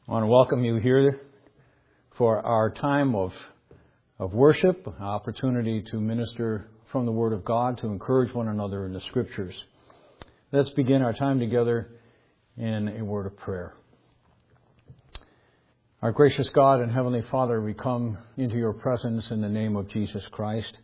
I want to welcome you here for our time of worship, an opportunity to minister from the Word of God, to encourage one another in the Scriptures. Let's begin our time together in a word of prayer. Our gracious God and Heavenly Father, we come into your presence in the name of Jesus Christ.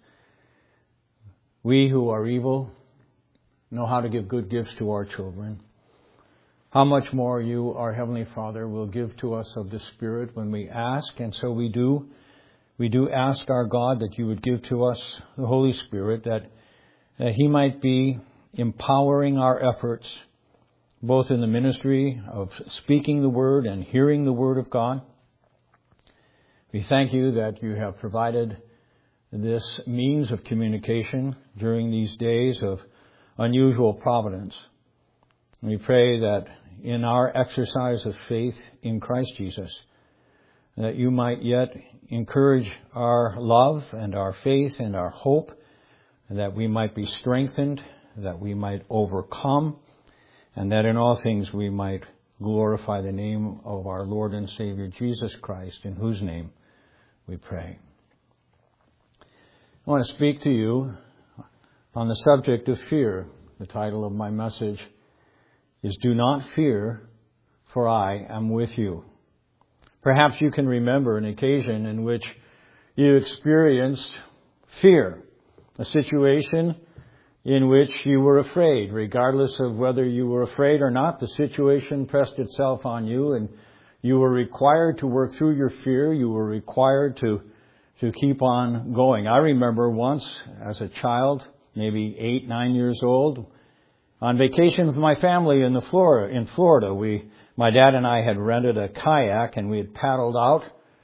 We who are evil know how to give good gifts to our children. How much more you, our Heavenly Father, will give to us of the Spirit when we ask, and so we do. We do ask our God that you would give to us the Holy Spirit, that He might be empowering our efforts, both in the ministry of speaking the Word and hearing the Word of God. We thank you that you have provided this means of communication during these days of unusual providence. We pray that in our exercise of faith in Christ Jesus, that you might yet encourage our love and our faith and our hope, and that we might be strengthened, that we might overcome, and that in all things we might glorify the name of our Lord and Savior Jesus Christ, in whose name we pray. I want to speak to you on the subject of fear. The title of my message is "Do Not Fear, for I am with you." Perhaps you can remember an occasion in which you experienced fear, a situation in which you were afraid. Regardless of whether you were afraid or not, the situation pressed itself on you, and you were required to work through your fear. You were required to keep on going. I remember once as a child, maybe 8, 9 years old, on vacation with my family in Florida. My dad and I had rented a kayak and we had paddled out,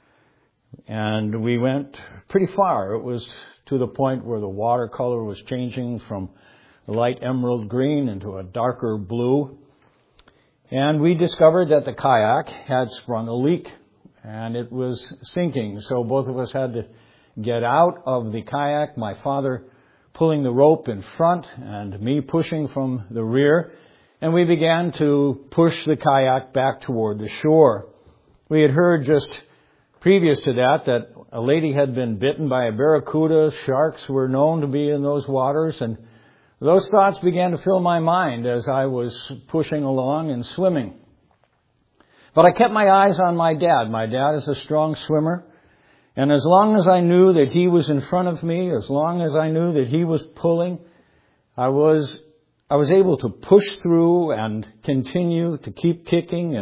and we went pretty far. It was to the point where the watercolor was changing from light emerald green into a darker blue. And we discovered that the kayak had sprung a leak and it was sinking. So both of us had to get out of the kayak, my father pulling the rope in front and me pushing from the rear. And we began to push the kayak back toward the shore. We had heard just previous to that a lady had been bitten by a barracuda. Sharks were known to be in those waters, and those thoughts began to fill my mind as I was pushing along and swimming. But I kept my eyes on my dad. My dad is a strong swimmer, and as long as I knew that he was in front of me, as long as I knew that he was pulling, I was able to push through and continue to keep kicking,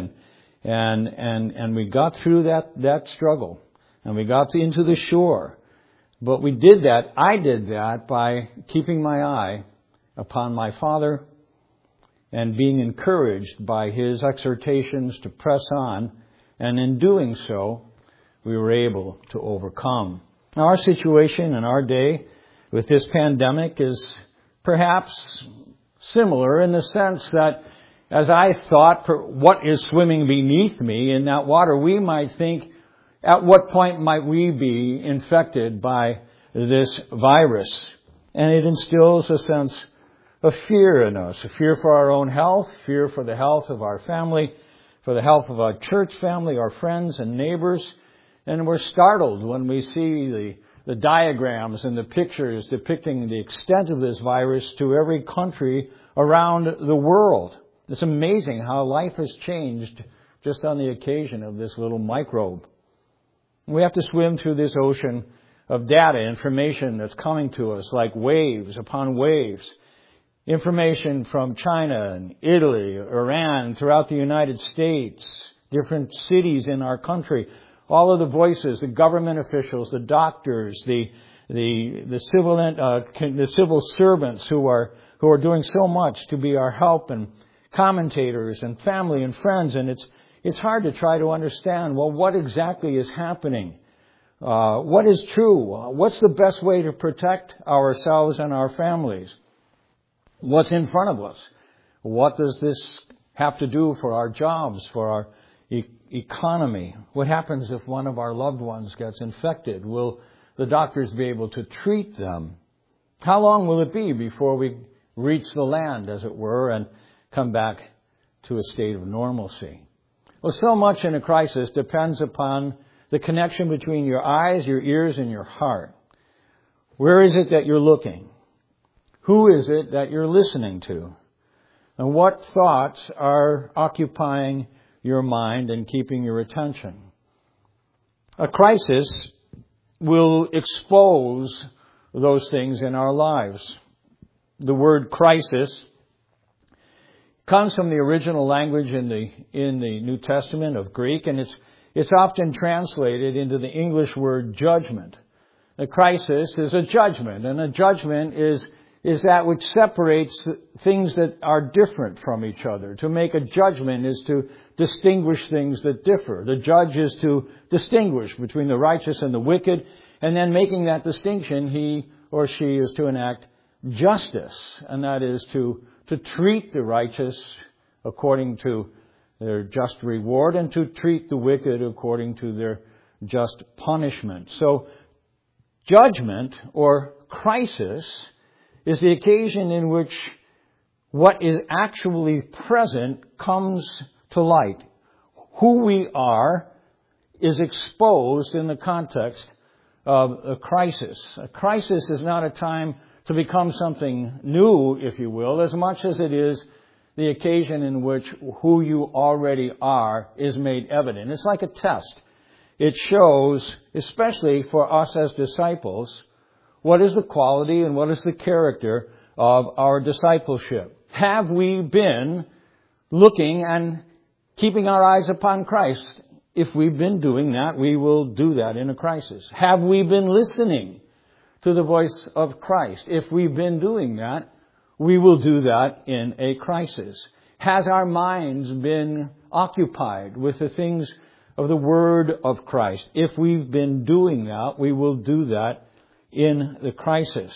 and we got through that struggle, and we got into the shore. But I did that by keeping my eye upon my father and being encouraged by his exhortations to press on, and in doing so, we were able to overcome. Now, our situation in our day with this pandemic is perhaps similar in the sense that as I thought, what is swimming beneath me in that water, we might think, at what point might we be infected by this virus? And it instills a sense of fear in us, a fear for our own health, fear for the health of our family, for the health of our church family, our friends and neighbors. And we're startled when we see the diagrams and the pictures depicting the extent of this virus to every country around the world. It's amazing how life has changed just on the occasion of this little microbe. We have to swim through this ocean of data, information that's coming to us like waves upon waves. Information from China and Italy, Iran, throughout the United States, different cities in our country. All of the voices, the government officials, the doctors, the civil servants who are doing so much to be our help, and commentators and family and friends. And it's hard to try to understand, well, what exactly is happening? What is true? What's the best way to protect ourselves and our families? What's in front of us? What does this have to do for our jobs, for our economy? What happens if one of our loved ones gets infected? Will the doctors be able to treat them? How long will it be before we reach the land, as it were, and come back to a state of normalcy? Well, so much in a crisis depends upon the connection between your eyes, your ears, and your heart. Where is it that you're looking? Who is it that you're listening to? And what thoughts are occupying your mind and keeping your attention? A crisis will expose those things in our lives. The word crisis comes from the original language in the New Testament of Greek, and it's often translated into the English word judgment. A crisis is a judgment, and a judgment is that which separates things that are different from each other. To make a judgment is to distinguish things that differ. The judge is to distinguish between the righteous and the wicked, and then making that distinction, he or she is to enact justice, and that is to treat the righteous according to their just reward and to treat the wicked according to their just punishment. So, judgment or crisis is the occasion in which what is actually present comes to light. Who we are is exposed in the context of a crisis. A crisis is not a time to become something new, if you will, as much as it is the occasion in which who you already are is made evident. It's like a test. It shows, especially for us as disciples, what is the quality and what is the character of our discipleship. Have we been looking and keeping our eyes upon Christ? If we've been doing that, we will do that in a crisis. Have we been listening to the voice of Christ? If we've been doing that, we will do that in a crisis. Has our minds been occupied with the things of the Word of Christ? If we've been doing that, we will do that in the crisis.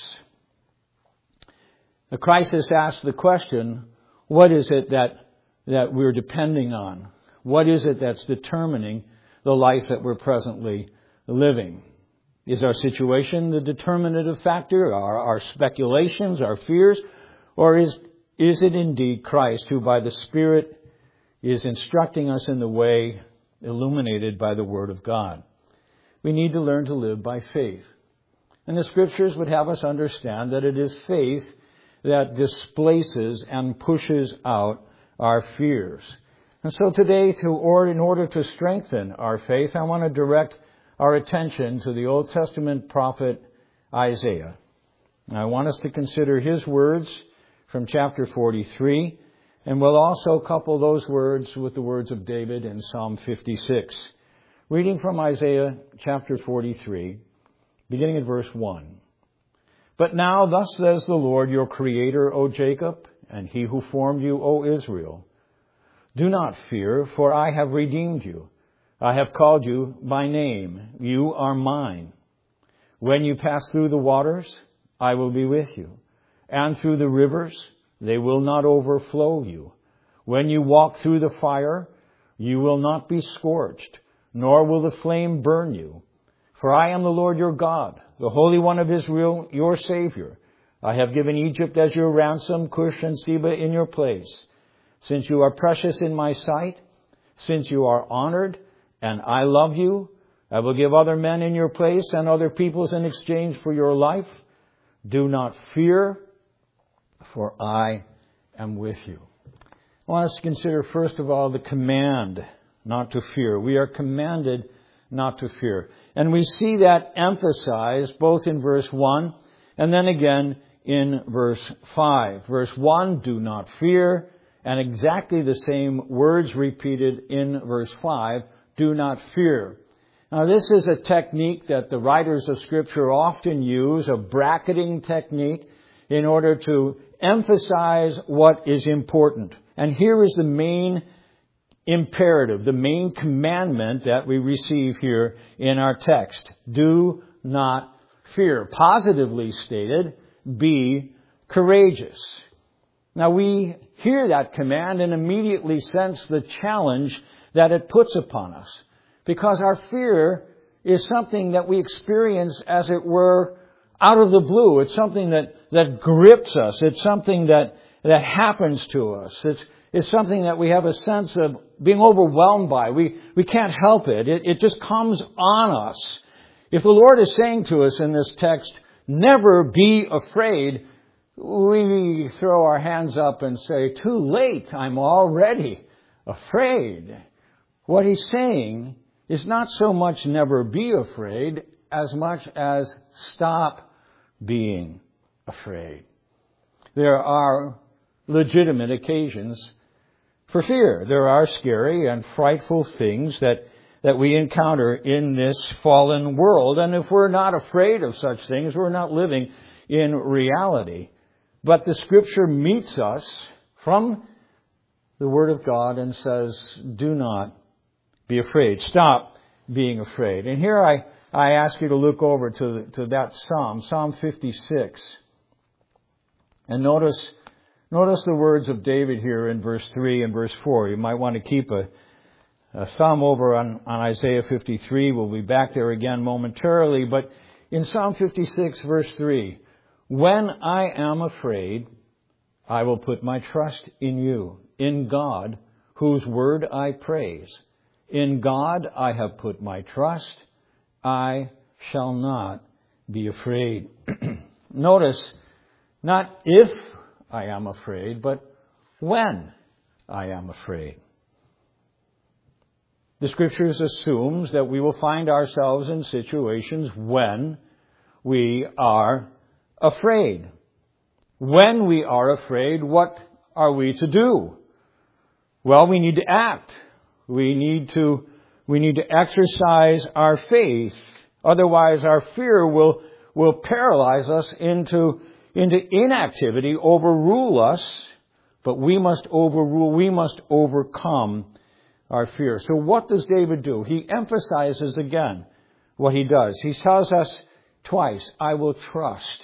The crisis asks the question, what is it that we're depending on? What is it that's determining the life that we're presently living? Is our situation the determinative factor? Our speculations, our fears? Or is it indeed Christ who by the Spirit is instructing us in the way illuminated by the Word of God? We need to learn to live by faith. And the Scriptures would have us understand that it is faith that displaces and pushes out our fears. And so today, in order to strengthen our faith, I want to direct our attention to the Old Testament prophet Isaiah. And I want us to consider his words from chapter 43, and we'll also couple those words with the words of David in Psalm 56. Reading from Isaiah chapter 43, beginning at verse 1. But now thus says the Lord, your Creator, O Jacob, and He who formed you, O Israel. Do not fear, for I have redeemed you. I have called you by name. You are mine. When you pass through the waters, I will be with you. And through the rivers, they will not overflow you. When you walk through the fire, you will not be scorched, nor will the flame burn you. For I am the Lord your God, the Holy One of Israel, your Savior. I have given Egypt as your ransom, Cush and Seba in your place. Since you are precious in my sight, since you are honored, and I love you, I will give other men in your place and other peoples in exchange for your life. Do not fear, for I am with you. I want us to consider, first of all, the command not to fear. We are commanded not to fear. And we see that emphasized both in verse 1 and then again in verse 5. Verse 1, do not fear, and exactly the same words repeated in verse 5, do not fear. Now, this is a technique that the writers of Scripture often use, a bracketing technique, in order to emphasize what is important. And here is the main imperative, the main commandment that we receive here in our text. Do not fear. Positively stated, be courageous. Now, we hear that command and immediately sense the challenge that it puts upon us. Because our fear is something that we experience, as it were, out of the blue. It's something that grips us. It's something that happens to us. is something that we have a sense of being overwhelmed by. We can't help it. It just comes on us. If the Lord is saying to us in this text, never be afraid, we throw our hands up and say, too late, I'm already afraid. What he's saying is not so much never be afraid as much as stop being afraid. There are legitimate occasions for fear. There are scary and frightful things that we encounter in this fallen world. And if we're not afraid of such things, we're not living in reality. But the Scripture meets us from the Word of God and says, do not be afraid. Stop being afraid. And here I ask you to look over to that Psalm, Psalm 56. And notice the words of David here in verse 3 and verse 4. You might want to keep a thumb over on Isaiah 53. We'll be back there again momentarily. But in Psalm 56, verse 3, when I am afraid, I will put my trust in you, in God, whose word I praise. In God I have put my trust. I shall not be afraid. Notice, not if I am afraid, but when I am afraid. The Scriptures assumes that we will find ourselves in situations when we are afraid. When we are afraid, what are we to do? Well, we need to act. We need to exercise our faith. Otherwise, our fear will paralyze us into inactivity, overrule us. But we must overcome our fear. So what does David do? He emphasizes again what he does. He tells us twice, I will trust.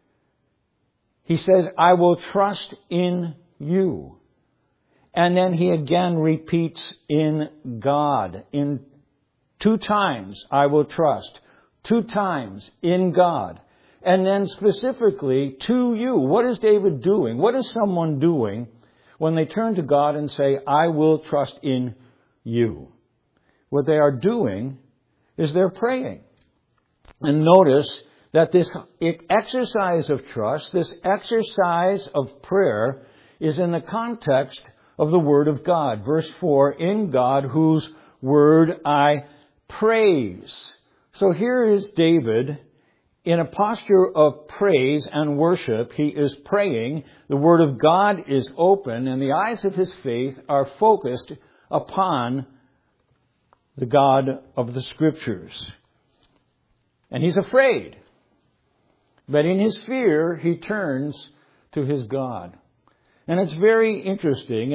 He says, I will trust in you. And then he again repeats in God. In 2 times, I will trust. 2 times, in God. And then specifically, to you. What is David doing? What is someone doing when they turn to God and say, I will trust in you? What they are doing is they're praying. And notice that this exercise of trust, this exercise of prayer, is in the context of the Word of God. Verse 4, in God whose word I praise. So here is David in a posture of praise and worship. He is praying. The Word of God is open, and the eyes of his faith are focused upon the God of the Scriptures. And he's afraid. But in his fear, he turns to his God. And it's very interesting,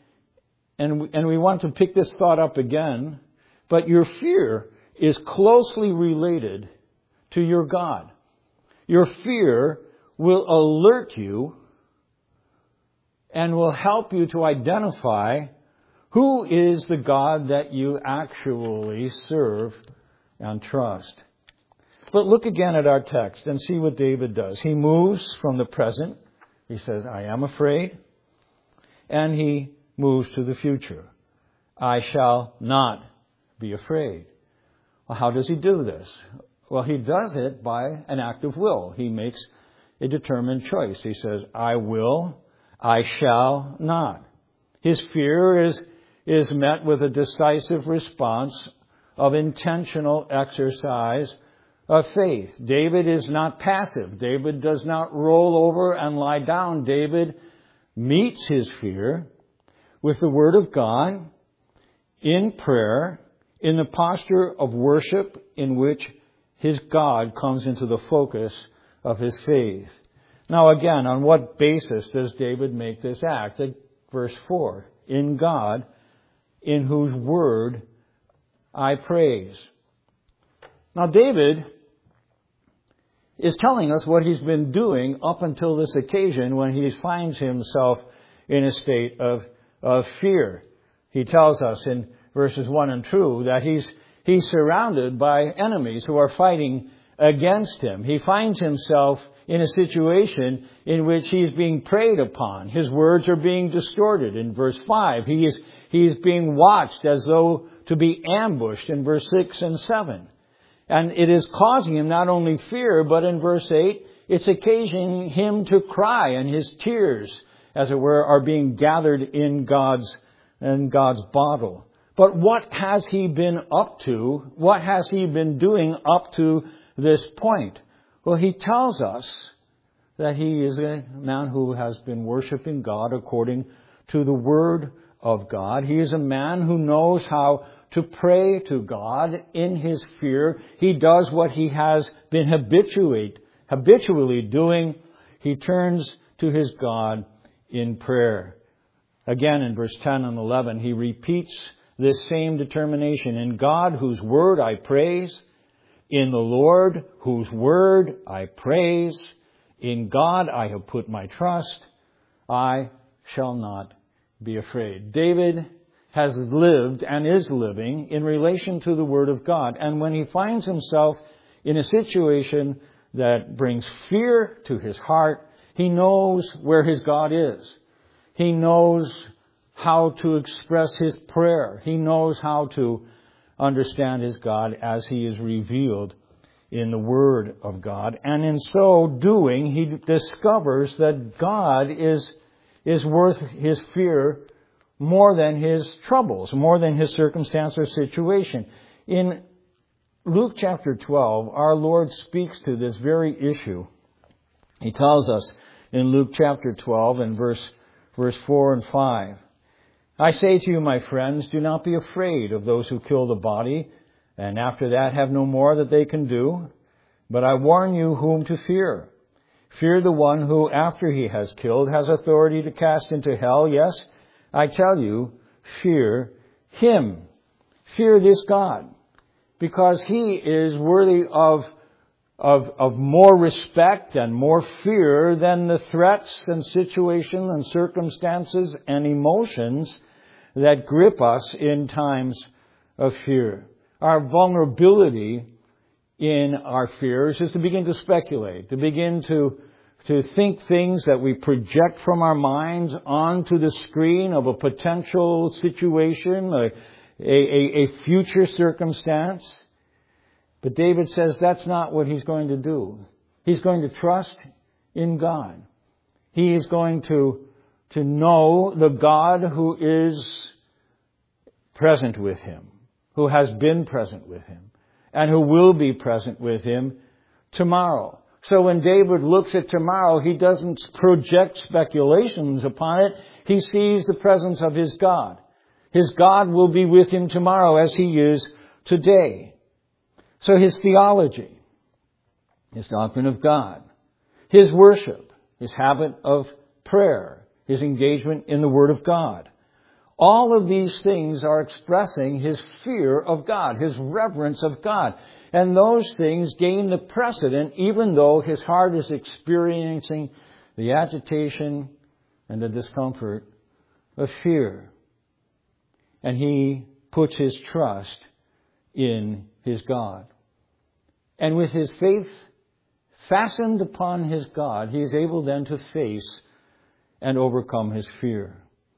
and we want to pick this thought up again, but your fear is closely related to your God. Your fear will alert you and will help you to identify who is the God that you actually serve and trust. But look again at our text and see what David does. He moves from the present. He says, I am afraid. And he moves to the future. I shall not be afraid. Well, how does he do this? Well, he does it by an act of will. He makes a determined choice. He says, I will, I shall not. His fear is met with a decisive response of intentional exercise of faith. David is not passive. David does not roll over and lie down. David meets his fear with the Word of God in prayer, in the posture of worship in which his God comes into the focus of his faith. Now again, on what basis does David make this act? At verse 4, in God, in whose word I praise. Now David is telling us what he's been doing up until this occasion when he finds himself in a state of fear. He tells us in verses 1 and 2 that he's surrounded by enemies who are fighting against him. He finds himself in a situation in which he's being preyed upon. His words are being distorted. In verse 5, he is being watched as though to be ambushed in verse 6 and 7. And it is causing him not only fear, but in verse 8, it's occasioning him to cry, and his tears, as it were, are being gathered in God's bottle. But what has he been up to? What has he been doing up to this point? Well, he tells us that he is a man who has been worshiping God according to the Word of God. He is a man who knows how to pray to God in his fear. He does what he has been habitually doing. He turns to his God in prayer. Again, in verse 10 and 11, he repeats this same determination. In God, whose word I praise. In the Lord, whose word I praise. In God I have put my trust. I shall not be afraid. David has lived and is living in relation to the Word of God. And when he finds himself in a situation that brings fear to his heart, he knows where his God is. He knows how to express his prayer. He knows how to understand his God as he is revealed in the Word of God. And in so doing, he discovers that God is worth his fear more than his troubles, more than his circumstance or situation. In Luke chapter 12, our Lord speaks to this very issue. He tells us in Luke chapter 12 and verse 4 and 5, I say to you, my friends, do not be afraid of those who kill the body, and after that have no more that they can do. But I warn you whom to fear. Fear the one who, after he has killed, has authority to cast into hell. Yes, I tell you, fear him. Fear this God, because he is worthy of more respect and more fear than the threats and situations and circumstances and emotions that grip us in times of fear. Our vulnerability in our fears is to begin to speculate, to begin to think things that we project from our minds onto the screen of a potential situation, a future circumstance. But David says that's not what he's going to do. He's going to trust in God. He is going to know the God who is present with him, who has been present with him, and who will be present with him tomorrow. So when David looks at tomorrow, he doesn't project speculations upon it. He sees the presence of his God. His God will be with him tomorrow as he is today. So his theology, his doctrine of God, his worship, his habit of prayer, his engagement in the Word of God, all of these things are expressing his fear of God, his reverence of God. And those things gain the precedent even though his heart is experiencing the agitation and the discomfort of fear. And he puts his trust in his God. And with his faith fastened upon his God, he is able then to face and overcome his fear.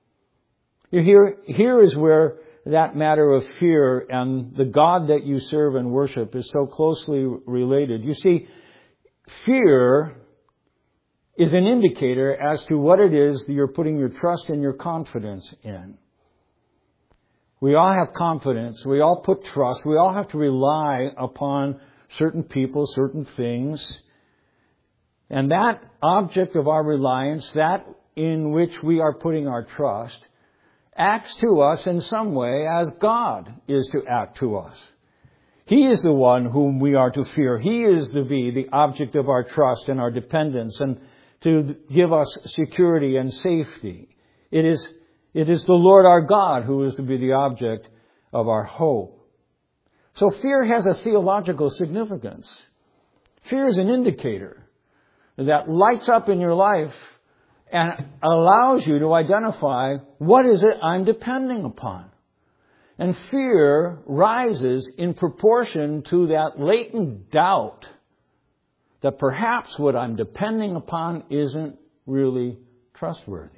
Here is where that matter of fear and the God that you serve and worship is so closely related. You see, fear is an indicator as to what it is that you're putting your trust and your confidence in. We all have confidence. We all put trust. We all have to rely upon certain people, certain things. And that object of our reliance, that in which we are putting our trust, acts to us in some way as God is to act to us. He is the one whom we are to fear. He is to be the object of our trust and our dependence and to give us security and safety. It is the Lord our God who is to be the object of our hope. So fear has a theological significance. Fear is an indicator that lights up in your life and allows you to identify what is it I'm depending upon. And fear rises in proportion to that latent doubt that perhaps what I'm depending upon isn't really trustworthy.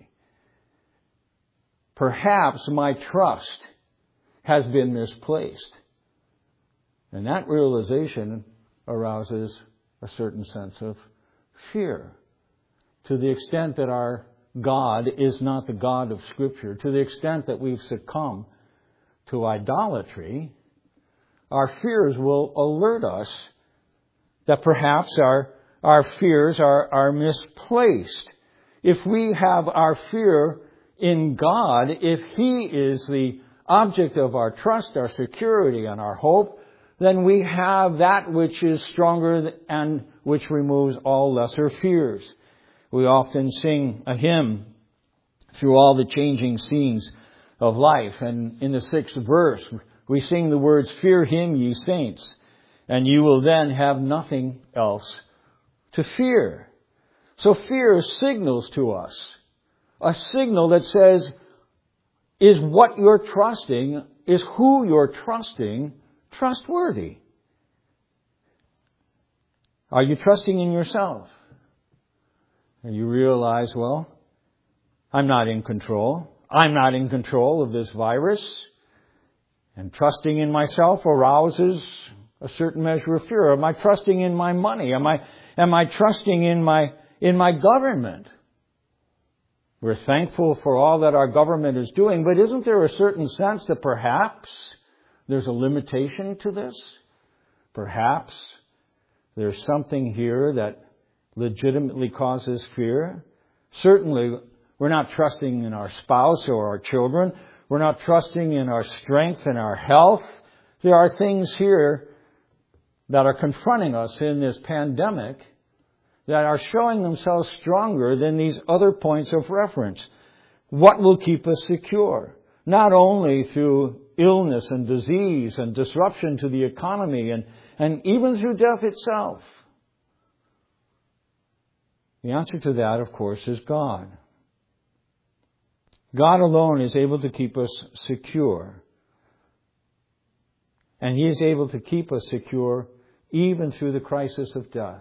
Perhaps my trust has been misplaced. And that realization arouses a certain sense of fear. To the extent that our God is not the God of Scripture, to the extent that we've succumbed to idolatry, our fears will alert us that perhaps our fears are misplaced. If we have our fear in God, if He is the object of our trust, our security, and our hope, then we have that which is stronger and which removes all lesser fears. We often sing a hymn through all the changing scenes of life. And in the 6th verse, we sing the words, "Fear Him, ye saints, and you will then have nothing else to fear." So fear signals to us. A signal that says, is what you're trusting, is who you're trusting, trustworthy? Are you trusting in yourself? And you realize, well, I'm not in control. I'm not in control of this virus. And trusting in myself arouses a certain measure of fear. Am I trusting in my money? Am I trusting in my government? We're thankful for all that our government is doing, but isn't there a certain sense that perhaps there's a limitation to this? Perhaps there's something here that legitimately causes fear. Certainly, we're not trusting in our spouse or our children. We're not trusting in our strength and our health. There are things here that are confronting us in this pandemic that are showing themselves stronger than these other points of reference. What will keep us secure? Not only through illness and disease and disruption to the economy and even through death itself. The answer to that, of course, is God. God alone is able to keep us secure. And He is able to keep us secure even through the crisis of death.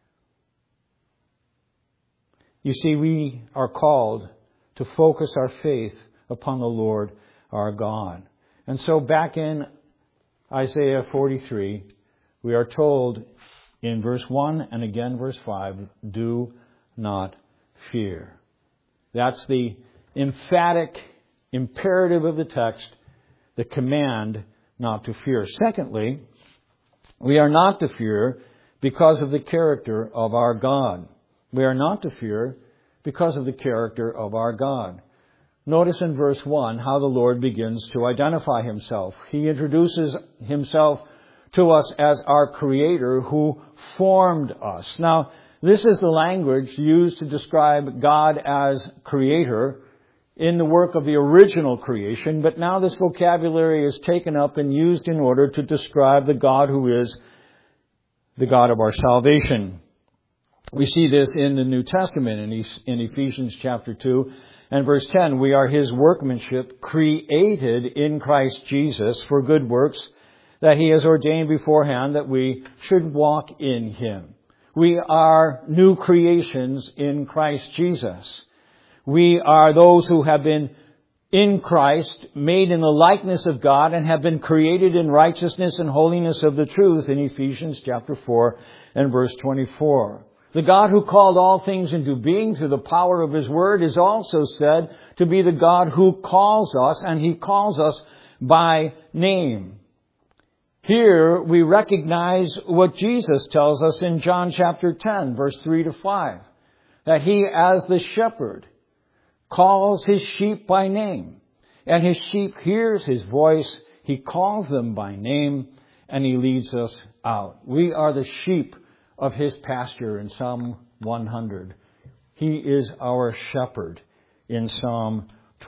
You see, we are called to focus our faith upon the Lord our God. And so back in Isaiah 43, we are told in verse 1 and again verse 5, do not fear. That's the emphatic imperative of the text, the command not to fear. Secondly, we are not to fear because of the character of our God. We are not to fear because of the character of our God. Notice in verse 1 how the Lord begins to identify Himself. He introduces Himself to us as our Creator who formed us. Now, this is the language used to describe God as Creator in the work of the original creation, but now this vocabulary is taken up and used in order to describe the God who is the God of our salvation. We see this in the New Testament in Ephesians chapter 2 and verse 10. We are His workmanship, created in Christ Jesus for good works that He has ordained beforehand that we should walk in Him. We are new creations in Christ Jesus. We are those who have been in Christ, made in the likeness of God, and have been created in righteousness and holiness of the truth in Ephesians chapter 4 and verse 24. The God who called all things into being through the power of His Word is also said to be the God who calls us, and He calls us by name. Here we recognize what Jesus tells us in John chapter 10, verse 3 to 5, that He, as the shepherd, calls His sheep by name, and His sheep hears His voice. He calls them by name, and He leads us out. We are the sheep of His pasture in Psalm 100. He is our shepherd in Psalm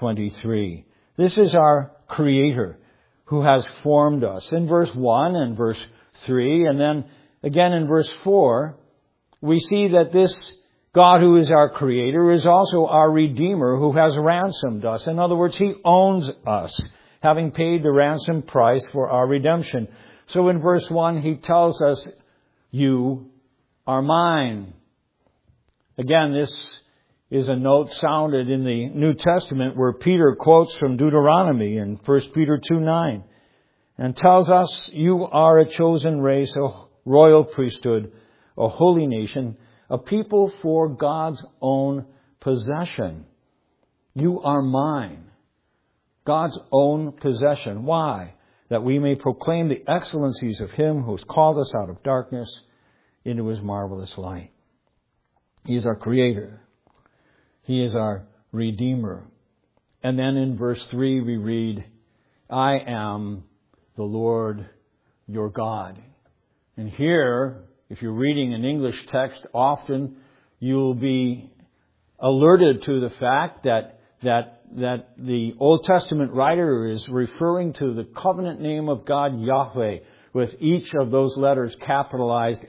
23. This is our Creator who has formed us. In verse 1 and verse 3, and then again in verse 4, we see that this God who is our Creator is also our Redeemer who has ransomed us. In other words, He owns us, having paid the ransom price for our redemption. So in verse 1, He tells us, you are mine. Again, this is a note sounded in the New Testament where Peter quotes from Deuteronomy in 1 Peter 2:9 and tells us, you are a chosen race, a royal priesthood, a holy nation, a people for God's own possession. You are mine. God's own possession. Why? That we may proclaim the excellencies of Him who has called us out of darkness into His marvelous light. He is our Creator. He is our Redeemer. And then in verse 3 we read, I am the Lord your God. And here, if you're reading an English text, often you'll be alerted to the fact that the Old Testament writer is referring to the covenant name of God, Yahweh, with each of those letters capitalized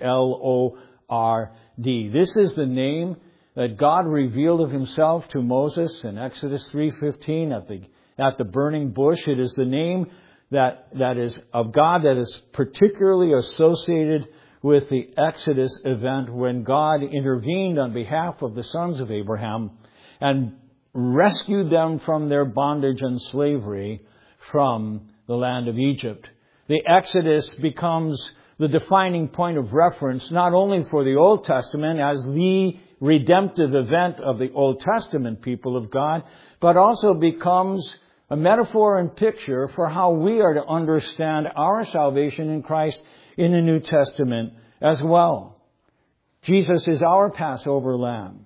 L-O-R-D. This is the name that God revealed of Himself to Moses in Exodus 3:15 at the burning bush. It is the name that is of God that is particularly associated with the Exodus event when God intervened on behalf of the sons of Abraham and rescued them from their bondage and slavery from the land of Egypt. The Exodus becomes the defining point of reference not only for the Old Testament as the redemptive event of the Old Testament people of God, but also becomes a metaphor and picture for how we are to understand our salvation in Christ in the New Testament as well. Jesus is our Passover lamb.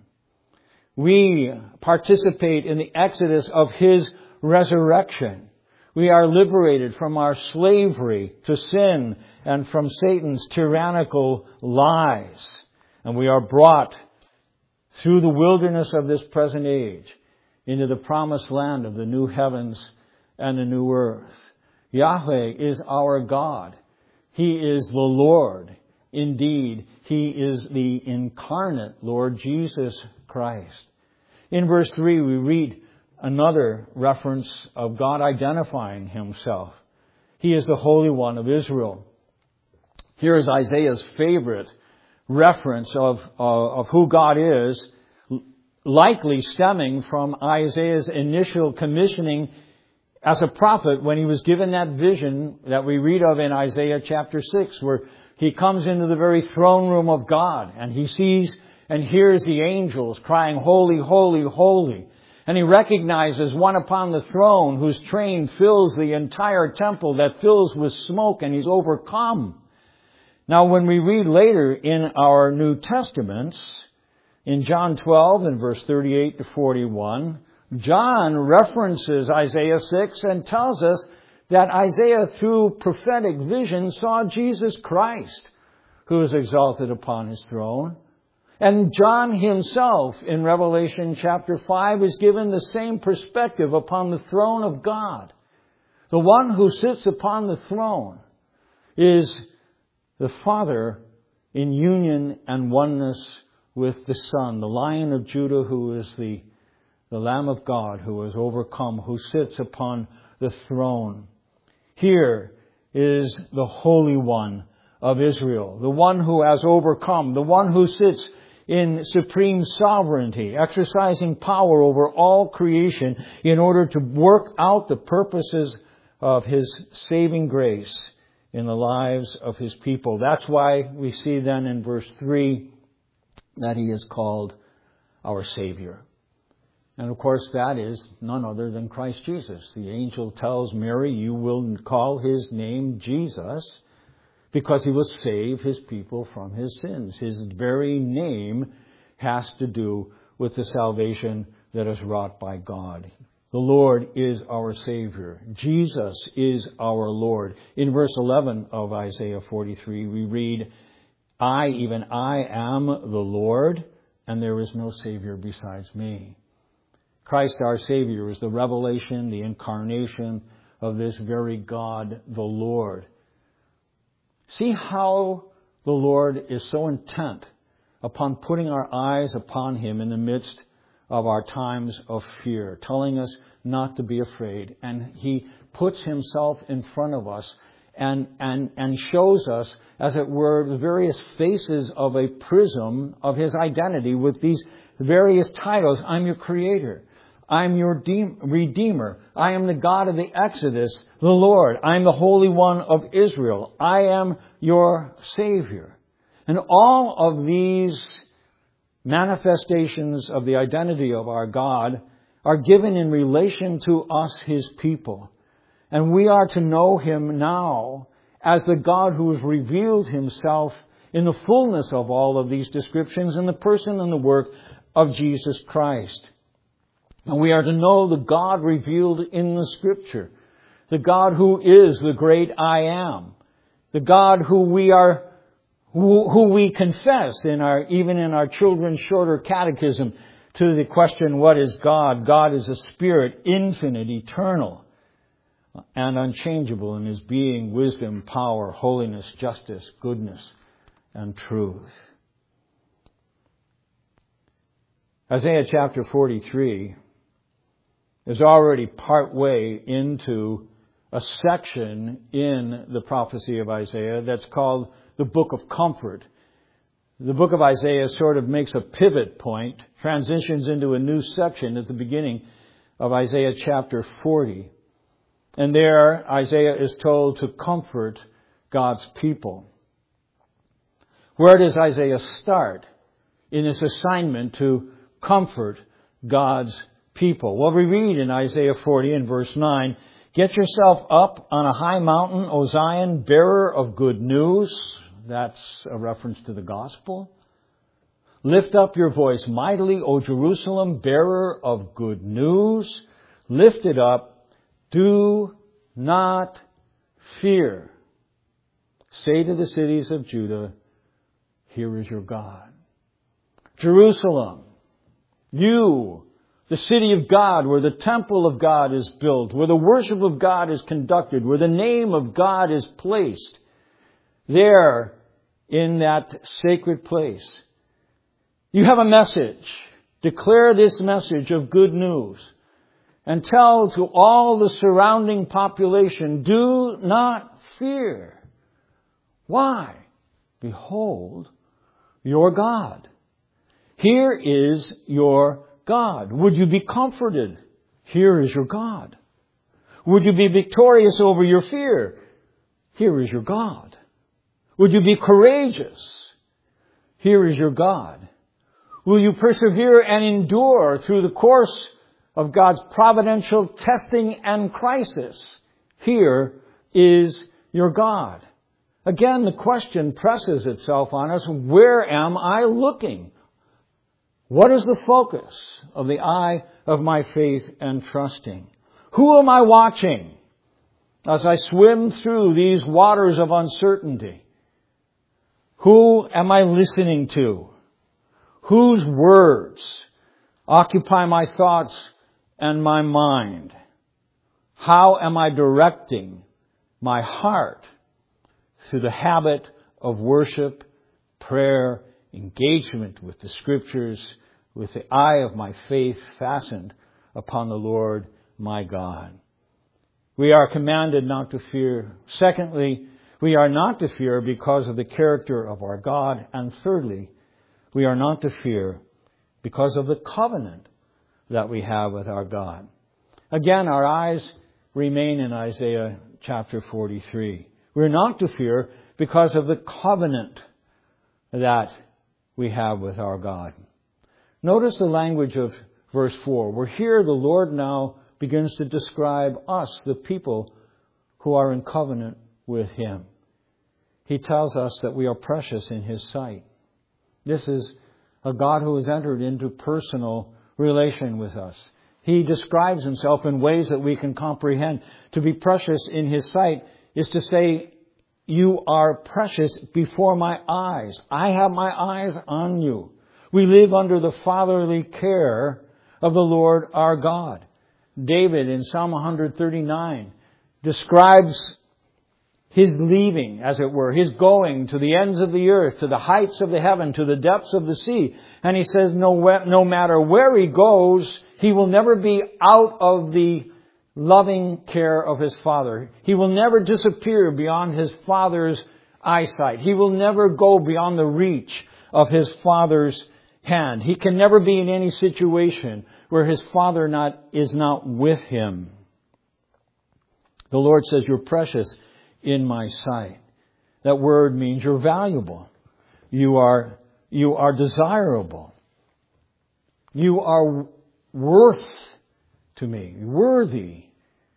We participate in the exodus of His resurrection. We are liberated from our slavery to sin and from Satan's tyrannical lies. And we are brought through the wilderness of this present age into the promised land of the new heavens and the new earth. Yahweh is our God. He is the Lord. Indeed, He is the incarnate Lord Jesus Christ. In verse 3, we read another reference of God identifying Himself. He is the Holy One of Israel. Here is Isaiah's favorite reference of who God is, likely stemming from Isaiah's initial commissioning as a prophet when he was given that vision that we read of in Isaiah chapter 6, where he comes into the very throne room of God and he sees and hears the angels crying, holy, holy, holy. And he recognizes one upon the throne whose train fills the entire temple that fills with smoke, and he's overcome. Now, when we read later in our New Testaments, in John 12 and verse 38 to 41, John references Isaiah 6 and tells us that Isaiah, through prophetic vision, saw Jesus Christ, who is exalted upon His throne. And John himself, in Revelation chapter 5, is given the same perspective upon the throne of God. The one who sits upon the throne is the Father in union and oneness with the Son, the Lion of Judah, who is the Lamb of God, who has overcome, who sits upon the throne. Here is the Holy One of Israel, the one who has overcome, the one who sits in supreme sovereignty, exercising power over all creation in order to work out the purposes of His saving grace in the lives of His people. That's why we see then in verse 3 that He is called our Savior. And of course that is none other than Christ Jesus. The angel tells Mary, you will call His name Jesus, because He will save His people from His sins. His very name has to do with the salvation that is wrought by God. The Lord is our Savior. Jesus is our Lord. In verse 11 of Isaiah 43, we read, I, even I, am the Lord, and there is no Savior besides me. Christ our Savior is the revelation, the incarnation of this very God, the Lord. See how the Lord is so intent upon putting our eyes upon Him in the midst of our times of fear, telling us not to be afraid. And He puts Himself in front of us and shows us, as it were, the various faces of a prism of His identity with these various titles. I'm your Creator. I'm your Redeemer. I am the God of the Exodus, the Lord. I am the Holy One of Israel. I am your Savior. And all of these manifestations of the identity of our God are given in relation to us, His people. And we are to know Him now as the God who has revealed Himself in the fullness of all of these descriptions in the person and the work of Jesus Christ. And we are to know the God revealed in the Scripture, the God who is the great I am, the God who we confess even in our children's shorter catechism to the question, what is God? God is a spirit, infinite, eternal, and unchangeable in His being, wisdom, power, holiness, justice, goodness, and truth. Isaiah chapter 43 is already part way into a section in the prophecy of Isaiah that's called the Book of Comfort. The book of Isaiah sort of makes a pivot point, transitions into a new section at the beginning of Isaiah chapter 40. And there, Isaiah is told to comfort God's people. Where does Isaiah start in his assignment to comfort God's people? Well, we read in Isaiah 40 and verse 9, "Get yourself up on a high mountain, O Zion, bearer of good news." That's a reference to the gospel. "Lift up your voice mightily, O Jerusalem, bearer of good news. Lift it up. Do not fear. Say to the cities of Judah, here is your God." Jerusalem, you, the city of God, where the temple of God is built, where the worship of God is conducted, where the name of God is placed, there in that sacred place, you have a message. Declare this message of good news and tell to all the surrounding population, do not fear. Why? Behold your God. Here is your God. Would you be comforted? Here is your God. Would you be victorious over your fear? Here is your God. Would you be courageous? Here is your God. Will you persevere and endure through the course of God's providential testing and crisis? Here is your God. Again, the question presses itself on us, where am I looking? What is the focus of the eye of my faith and trusting? Who am I watching as I swim through these waters of uncertainty? Who am I listening to? Whose words occupy my thoughts and my mind? How am I directing my heart through the habit of worship, prayer, engagement with the Scriptures, with the eye of my faith fastened upon the Lord my God? We are commanded not to fear. Secondly, we are not to fear because of the character of our God. And thirdly, we are not to fear because of the covenant that we have with our God. Again, our eyes remain in Isaiah chapter 43. We're not to fear because of the covenant that we have with our God. Notice the language of verse 4, where here the Lord now begins to describe us, the people who are in covenant with Him. He tells us that we are precious in His sight. This is a God who has entered into personal relation with us. He describes Himself in ways that we can comprehend. To be precious in His sight is to say, you are precious before my eyes. I have my eyes on you. We live under the fatherly care of the Lord our God. David in Psalm 139 describes His leaving, as it were, His going to the ends of the earth, to the heights of the heaven, to the depths of the sea. And he says no matter where He goes, He will never be out of the loving care of His Father. He will never disappear beyond His Father's eyesight. He will never go beyond the reach of His Father's hand. He can never be in any situation where His Father is not with Him. The Lord says, you're precious in my sight. That word means you're valuable. You are desirable. You are worth to me, worthy.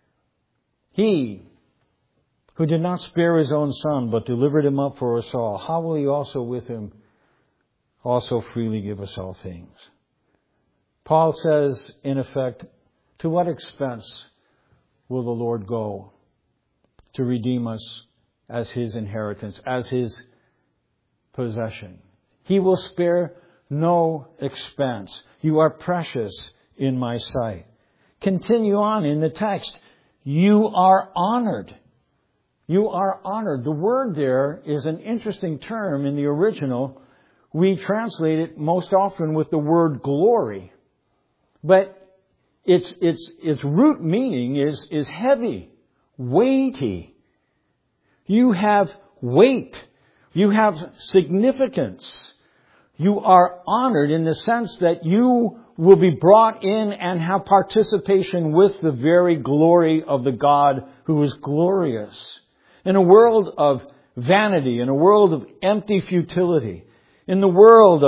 He who did not spare His own Son, but delivered Him up for us all, how will He also with Him also freely give us all things? Paul says, in effect, to what expense will the Lord go to redeem us as His inheritance, as His possession? He will spare no expense. You are precious in my sight. Continue on in the text. You are honored. You are honored. The word there is an interesting term in the original. We translate it most often with the word glory. But its root meaning is heavy, weighty. You have weight. You have significance. You are honored in the sense that you will be brought in and have participation with the very glory of the God who is glorious. In a world of vanity, in a world of empty futility, in the world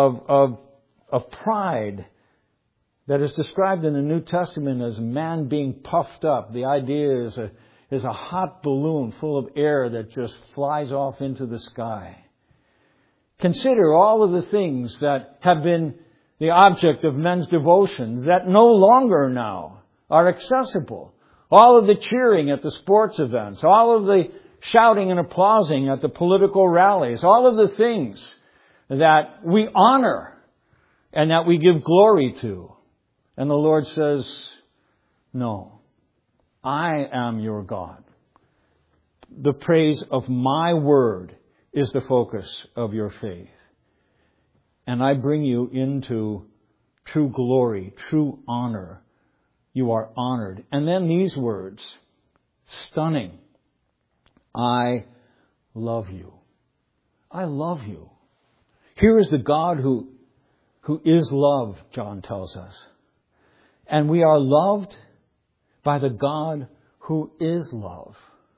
of pride that is described in the New Testament as man being puffed up, the idea is a hot balloon full of air that just flies off into the sky. Consider all of the things that have been the object of men's devotion that no longer now are accessible. All of the cheering at the sports events, all of the shouting and applauding at the political rallies, all of the things that we honor and that we give glory to. And the Lord says, no, I am your God. The praise of my word is the focus of your faith. And I bring you into true glory, true honor. You are honored. And then these words, stunning. I love you. I love you. Here is the God who is love, John tells us. And we are loved by the God who is love.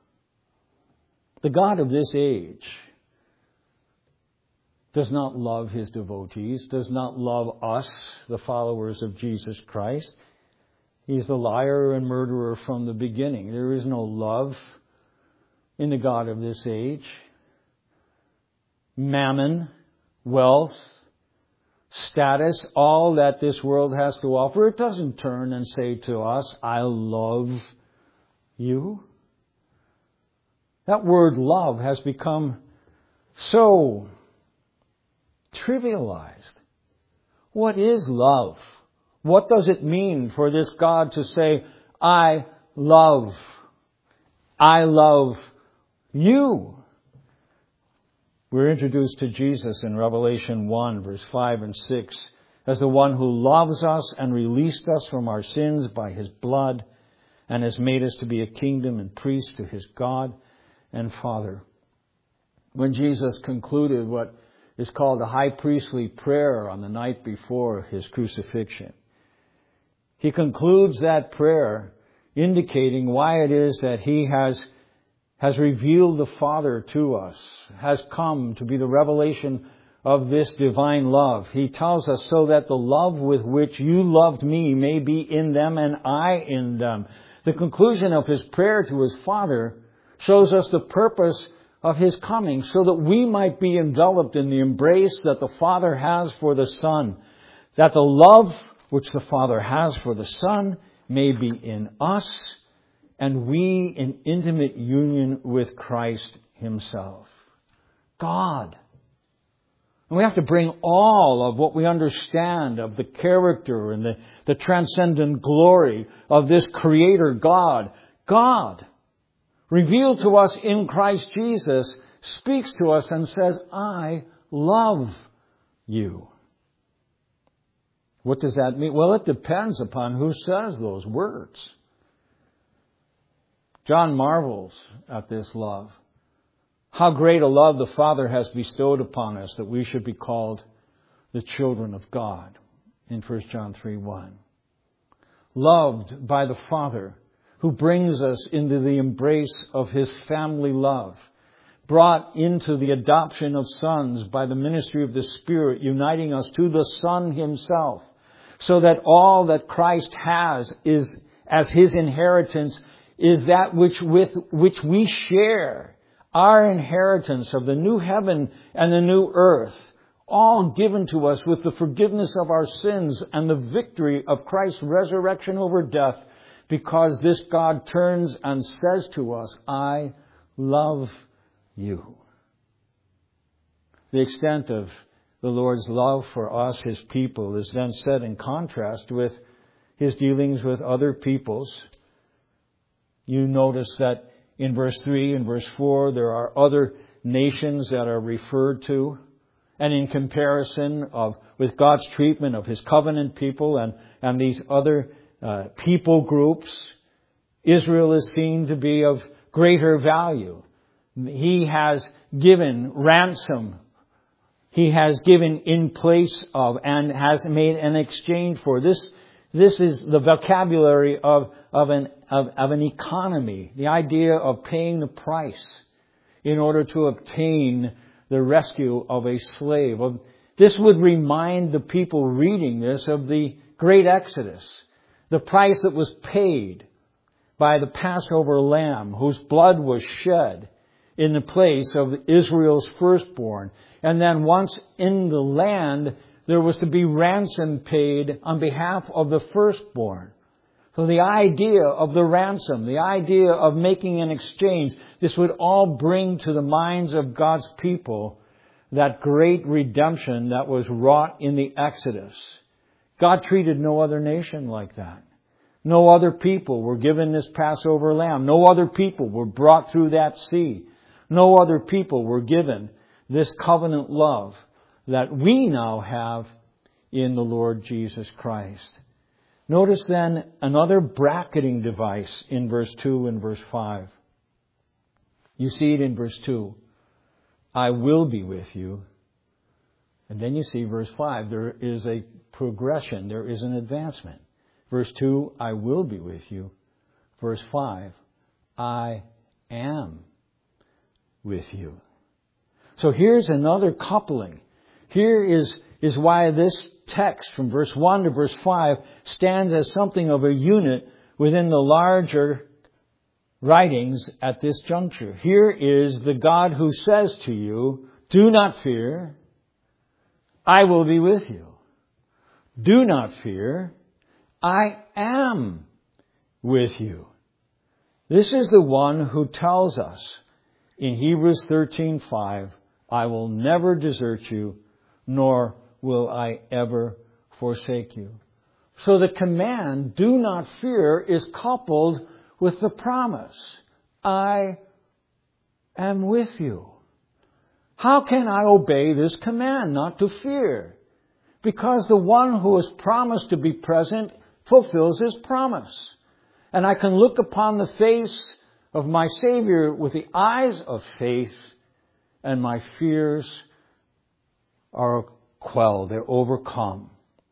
The God of this age does not love His devotees, does not love us, the followers of Jesus Christ. He's the liar and murderer from the beginning. There is no love in the God of this age. Mammon, wealth, status, all that this world has to offer, it doesn't turn and say to us, I love you. That word love has become so trivialized. What is love? What does it mean for this God to say, I love you? We're introduced to Jesus in Revelation 1, verse 5 and 6, as the one who loves us and released us from our sins by His blood and has made us to be a kingdom and priests to His God and Father. When Jesus concluded what is called a high priestly prayer on the night before His crucifixion, He concludes that prayer indicating why it is that He has revealed the Father to us, has come to be the revelation of this divine love. He tells us, so that the love with which you loved me may be in them and I in them. The conclusion of His prayer to His Father shows us the purpose of His coming, so that we might be enveloped in the embrace that the Father has for the Son, that the love which the Father has for the Son may be in us, and we in intimate union with Christ Himself. God. And we have to bring all of what we understand of the character and the transcendent glory of this Creator God. God, revealed to us in Christ Jesus, speaks to us and says, I love you. What does that mean? Well, it depends upon who says those words. John marvels at this love. How great a love the Father has bestowed upon us that we should be called the children of God in 1 John 3:1. Loved by the Father, who brings us into the embrace of His family love, brought into the adoption of sons by the ministry of the Spirit, uniting us to the Son Himself, so that all that Christ has is as His inheritance is that with which we share our inheritance of the new heaven and the new earth, all given to us with the forgiveness of our sins and the victory of Christ's resurrection over death, because this God turns and says to us, I love you. The extent of the Lord's love for us, His people, is then set in contrast with His dealings with other peoples. You notice that in verse 3 and verse 4, there are other nations that are referred to. And in comparison with God's treatment of His covenant people and these other people groups, Israel is seen to be of greater value. He has given ransom. He has given in place of and has made an exchange for. This is the vocabulary of an economy. The idea of paying the price in order to obtain the rescue of a slave. This would remind the people reading this of the great Exodus, the price that was paid by the Passover lamb, whose blood was shed in the place of Israel's firstborn. And then once in the land, there was to be ransom paid on behalf of the firstborn. So the idea of the ransom, the idea of making an exchange, this would all bring to the minds of God's people that great redemption that was wrought in the Exodus. God treated no other nation like that. No other people were given this Passover lamb. No other people were brought through that sea. No other people were given this covenant love that we now have in the Lord Jesus Christ. Notice then another bracketing device in verse 2 and verse 5. You see it in verse 2. I will be with you. And then you see verse 5. There is a progression. There is an advancement. Verse 2, I will be with you. Verse 5, I am with you. So here's another coupling. Here is why this text from verse 1 to verse 5 stands as something of a unit within the larger writings at this juncture. Here is the God who says to you, do not fear, I will be with you. Do not fear, I am with you. This is the one who tells us in Hebrews 13:5, I will never desert you, nor will I ever forsake you. So the command, do not fear, is coupled with the promise, I am with you. How can I obey this command not to fear? Because the one who has promised to be present fulfills His promise. And I can look upon the face of my Savior with the eyes of faith, and my fears are quelled, they're overcome.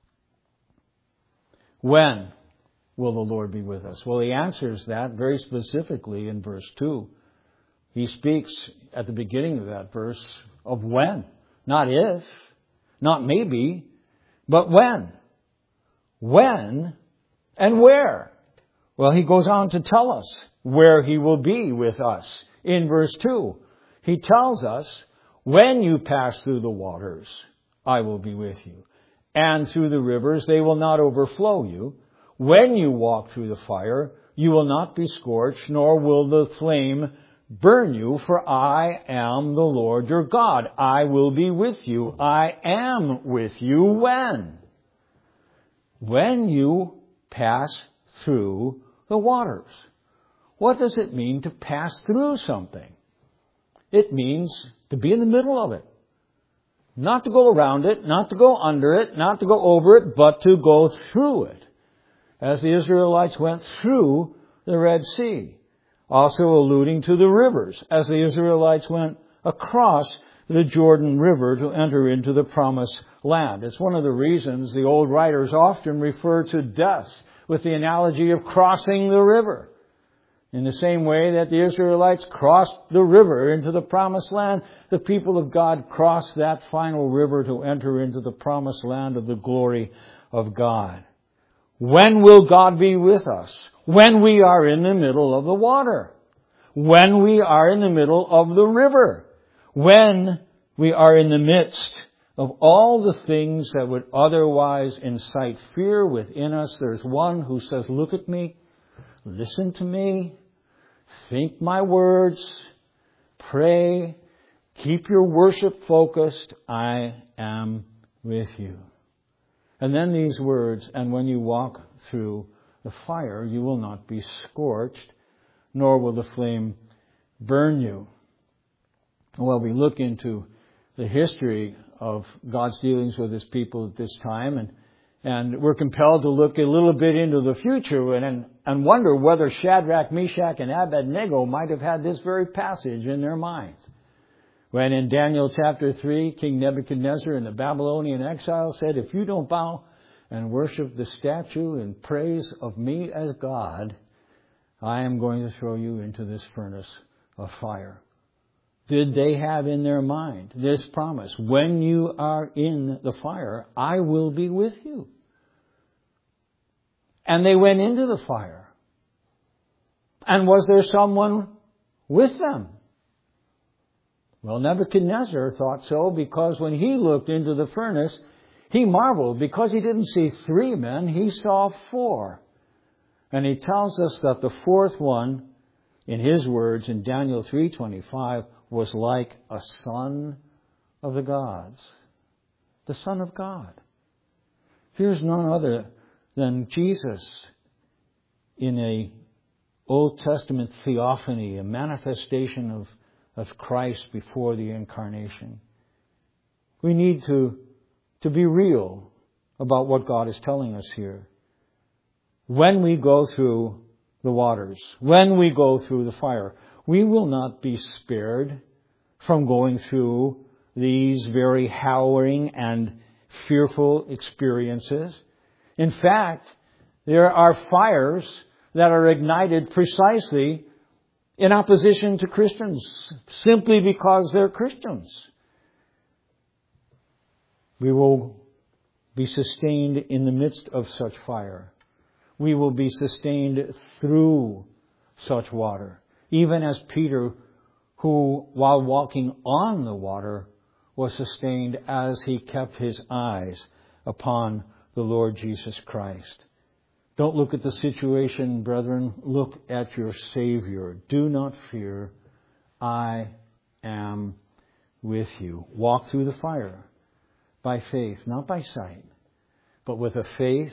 When will the Lord be with us? Well, He answers that very specifically in verse 2. He speaks at the beginning of that verse of when. Not if, not maybe, but when. When and where? Well, He goes on to tell us where He will be with us. In verse 2, He tells us, when you pass through the waters, I will be with you. And through the rivers, they will not overflow you. When you walk through the fire, you will not be scorched, nor will the flame burn you, for I am the Lord your God. I will be with you. I am with you when? When you pass through the waters. What does it mean to pass through something? It means to be in the middle of it. Not to go around it, not to go under it, not to go over it, but to go through it. As the Israelites went through the Red Sea. also alluding to the rivers, as the Israelites went across the Jordan River to enter into the promised land. It's one of the reasons the old writers often refer to death with the analogy of crossing the river. In the same way that the Israelites crossed the river into the promised land, the people of God crossed that final river to enter into the promised land of the glory of God. When will God be with us? When we are in the middle of the water. When we are in the middle of the river. When we are in the midst of all the things that would otherwise incite fear within us, there's one who says, look at me, listen to me, think my words, pray, keep your worship focused, I am with you. And then these words, and when you walk through the fire, you will not be scorched, nor will the flame burn you. Well, we look into the history of God's dealings with His people at this time, and we're compelled to look a little bit into the future and wonder whether Shadrach, Meshach, and Abednego might have had this very passage in their minds. When in Daniel chapter 3, King Nebuchadnezzar in the Babylonian exile said, if you don't bow and worship the statue in praise of me as God, I am going to throw you into this furnace of fire. Did they have in their mind this promise? When you are in the fire, I will be with you. And they went into the fire. And was there someone with them? Well, Nebuchadnezzar thought so, because when he looked into the furnace, he marveled because he didn't see 3 men, he saw 4. And he tells us that the 4th one, in his words in Daniel 3:25, was like a son of the gods. The Son of God. Here's none other than Jesus in a Old Testament theophany, a manifestation of Christ before the incarnation. We need to be real about what God is telling us here. When we go through the waters, when we go through the fire, we will not be spared from going through these very harrowing and fearful experiences. In fact, there are fires that are ignited precisely in opposition to Christians, simply because they're Christians. We will be sustained in the midst of such fire. We will be sustained through such water. Even as Peter, who, while walking on the water, was sustained as he kept his eyes upon the Lord Jesus Christ. Don't look at the situation, brethren. Look at your Savior. Do not fear. I am with you. Walk through the fire by faith, not by sight, but with a faith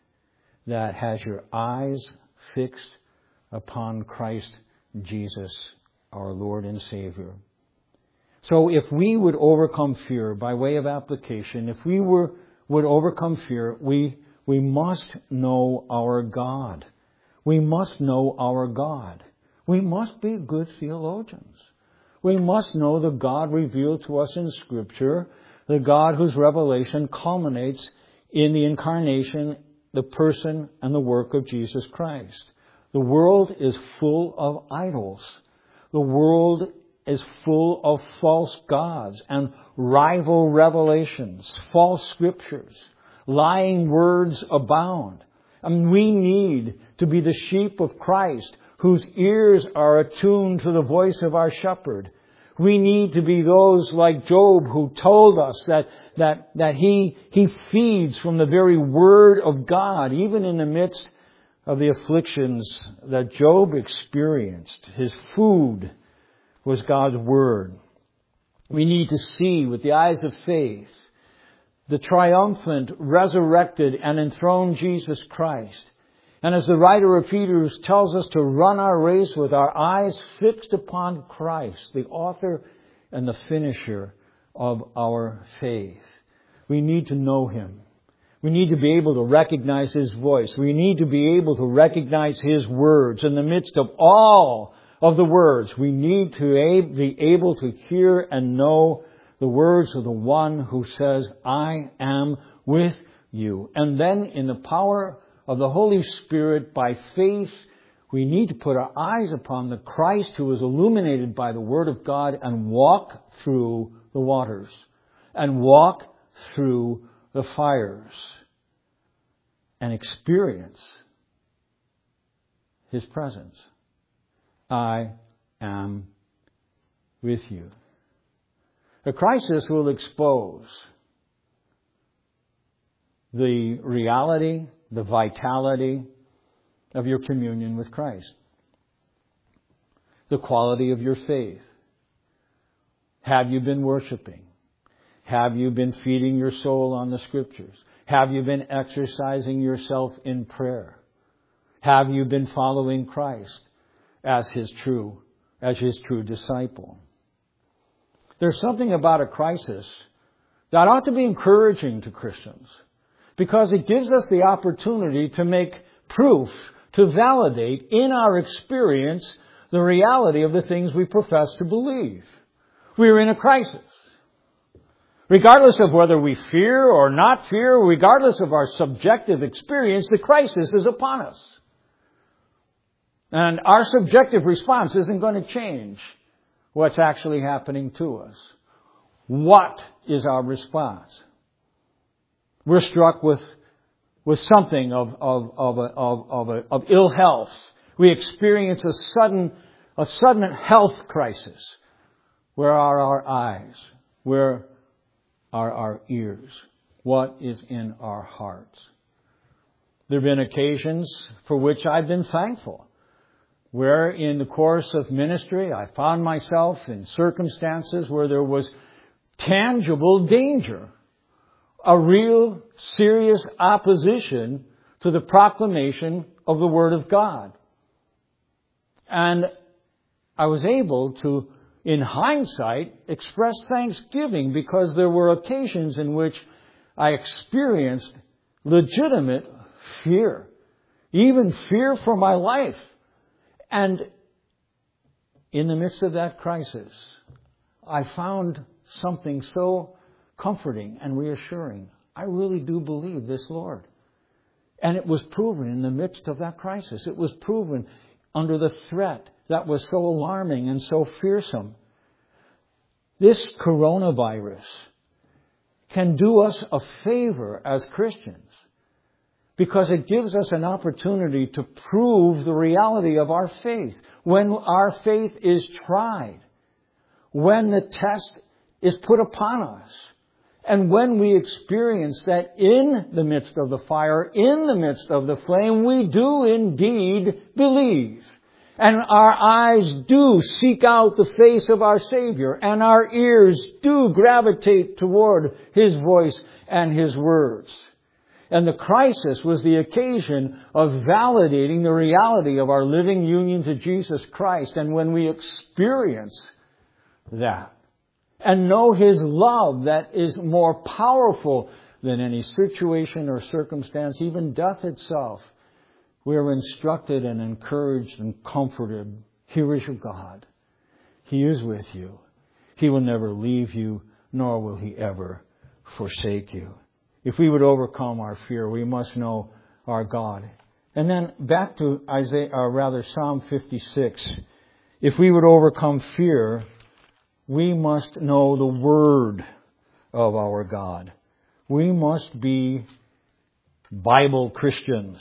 that has your eyes fixed upon Christ Jesus, our Lord and Savior. So if we would overcome fear by way of application, if we would overcome fear, we must know our God. We must know our God. We must be good theologians. We must know the God revealed to us in Scripture, the God whose revelation culminates in the incarnation, the person and the work of Jesus Christ. The world is full of idols. The world is full of false gods and rival revelations, false scriptures. Lying words abound. And we need to be the sheep of Christ whose ears are attuned to the voice of our shepherd. We need to be those like Job who told us that he feeds from the very word of God, even in the midst of the afflictions that Job experienced. His food was God's word. We need to see with the eyes of faith the triumphant, resurrected, and enthroned Jesus Christ. And as the writer of Hebrews tells us to run our race with our eyes fixed upon Christ, the author and the finisher of our faith. We need to know Him. We need to be able to recognize His voice. We need to be able to recognize His words in the midst of all of the words. We need to be able to hear and know the words of the one who says, I am with you. And then in the power of the Holy Spirit, by faith, we need to put our eyes upon the Christ who is illuminated by the Word of God and walk through the waters and walk through the fires and experience His presence. I am with you. The crisis will expose the reality, the vitality of your communion with Christ. The quality of your faith. Have you been worshiping? Have you been feeding your soul on the Scriptures? Have you been exercising yourself in prayer? Have you been following Christ as His true disciple? There's something about a crisis that ought to be encouraging to Christians, because it gives us the opportunity to make proof, to validate in our experience the reality of the things we profess to believe. We are in a crisis. Regardless of whether we fear or not fear, regardless of our subjective experience, the crisis is upon us. And our subjective response isn't going to change what's actually happening to us. What is our response? We're struck with something of ill health. We experience a sudden health crisis. Where are our eyes? Where are our ears? What is in our hearts? There have been occasions for which I've been thankful, where in the course of ministry I found myself in circumstances where there was tangible danger, a real serious opposition to the proclamation of the Word of God. And I was able to, in hindsight, express thanksgiving, because there were occasions in which I experienced legitimate fear, even fear for my life. And in the midst of that crisis, I found something so comforting and reassuring. I really do believe this Lord. And it was proven in the midst of that crisis. It was proven under the threat that was so alarming and so fearsome. This coronavirus can do us a favor as Christians, because it gives us an opportunity to prove the reality of our faith. When our faith is tried, when the test is put upon us, and when we experience that in the midst of the fire, in the midst of the flame, we do indeed believe. And our eyes do seek out the face of our Savior, and our ears do gravitate toward His voice and His words. And the crisis was the occasion of validating the reality of our living union to Jesus Christ. And when we experience that and know His love that is more powerful than any situation or circumstance, even death itself, we are instructed and encouraged and comforted. Here is your God. He is with you. He will never leave you, nor will He ever forsake you. If we would overcome our fear, we must know our God. And then back to Psalm 56. If we would overcome fear, we must know the Word of our God. We must be Bible Christians.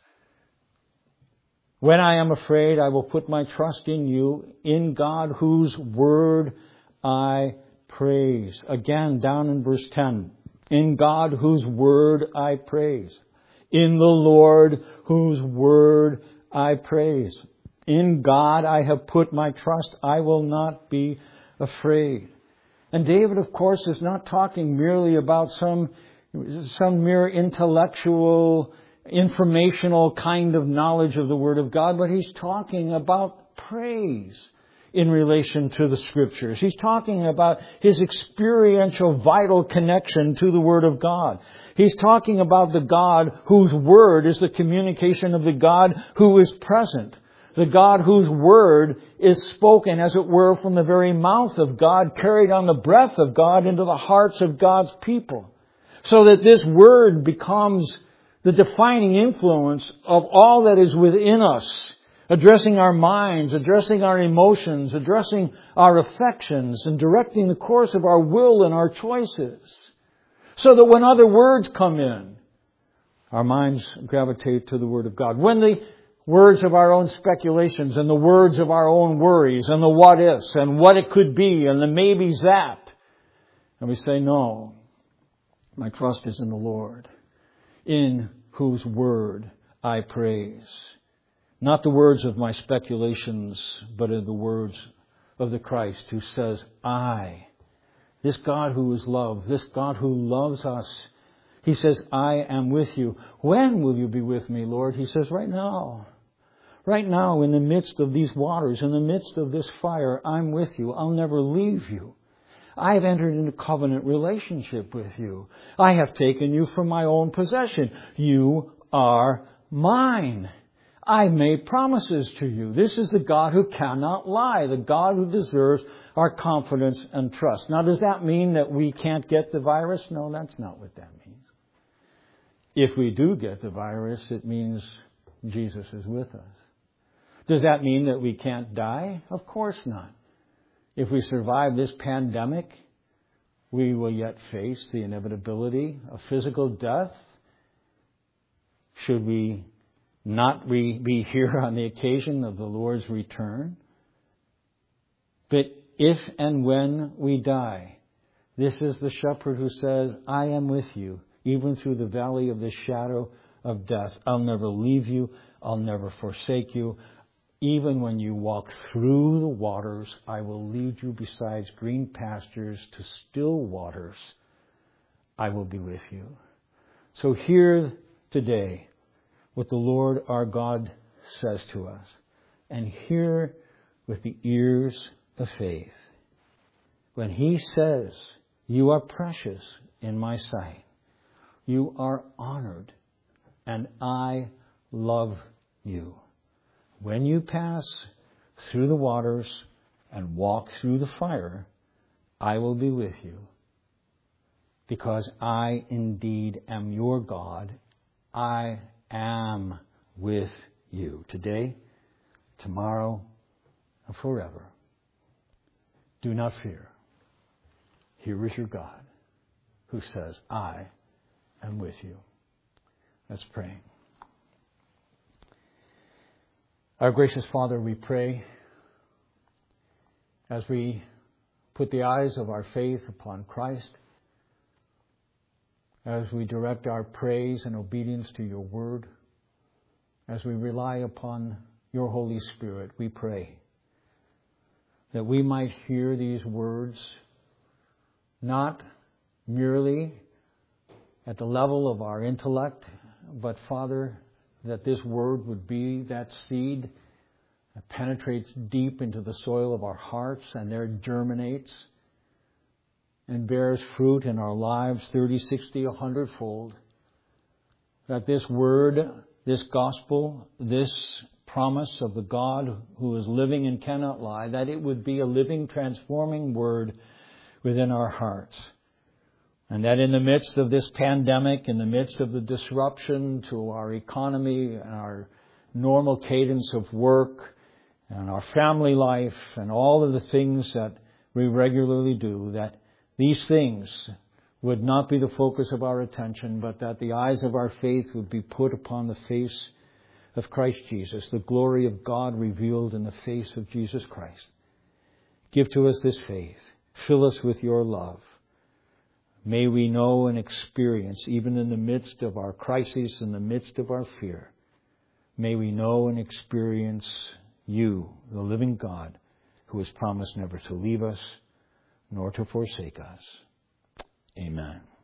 When I am afraid, I will put my trust in you, in God whose Word I praise. Again, down in verse 10. In God whose Word I praise. In the Lord whose Word I praise. In God I have put my trust. I will not be afraid. And David, of course, is not talking merely about some mere intellectual, informational kind of knowledge of the Word of God, but he's talking about praise in relation to the Scriptures. He's talking about his experiential, vital connection to the Word of God. He's talking about the God whose Word is the communication of the God who is present. The God whose word is spoken, as it were, from the very mouth of God, carried on the breath of God into the hearts of God's people. So that this word becomes the defining influence of all that is within us, addressing our minds, addressing our emotions, addressing our affections, and directing the course of our will and our choices. So that when other words come in, our minds gravitate to the Word of God. When the words of our own speculations and the words of our own worries and the what-ifs and what it could be and the maybes that, and we say, no, my trust is in the Lord, in whose word I praise. Not the words of my speculations, but in the words of the Christ who says, I, this God who is love, this God who loves us, He says, I am with you. When will you be with me, Lord? He says, right now. Right now, in the midst of these waters, in the midst of this fire, I'm with you. I'll never leave you. I have entered into covenant relationship with you. I have taken you for my own possession. You are mine. I made promises to you. This is the God who cannot lie, the God who deserves our confidence and trust. Now, does that mean that we can't get the virus? No, that's not what that means. If we do get the virus, it means Jesus is with us. Does that mean that we can't die? Of course not. If we survive this pandemic, we will yet face the inevitability of physical death. Should we not be here on the occasion of the Lord's return? But if and when we die, this is the shepherd who says, I am with you, even through the valley of the shadow of death. I'll never leave you. I'll never forsake you. Even when you walk through the waters, I will lead you beside green pastures to still waters. I will be with you. So hear today what the Lord our God says to us, and hear with the ears of faith. When He says, you are precious in my sight, you are honored, and I love you. When you pass through the waters and walk through the fire, I will be with you, because I indeed am your God. I am with you today, tomorrow, and forever. Do not fear. Here is your God who says, I am with you. Let's pray. Our gracious Father, we pray as we put the eyes of our faith upon Christ, as we direct our praise and obedience to your word, as we rely upon your Holy Spirit, we pray that we might hear these words not merely at the level of our intellect, but, Father, that this word would be that seed that penetrates deep into the soil of our hearts and there germinates and bears fruit in our lives 30, 60, 100-fold. That this word, this gospel, this promise of the God who is living and cannot lie, that it would be a living, transforming word within our hearts. And that in the midst of this pandemic, in the midst of the disruption to our economy and our normal cadence of work and our family life and all of the things that we regularly do, that these things would not be the focus of our attention, but that the eyes of our faith would be put upon the face of Christ Jesus, the glory of God revealed in the face of Jesus Christ. Give to us this faith. Fill us with your love. May we know and experience, even in the midst of our crises, in the midst of our fear, may we know and experience you, the living God, who has promised never to leave us nor to forsake us. Amen.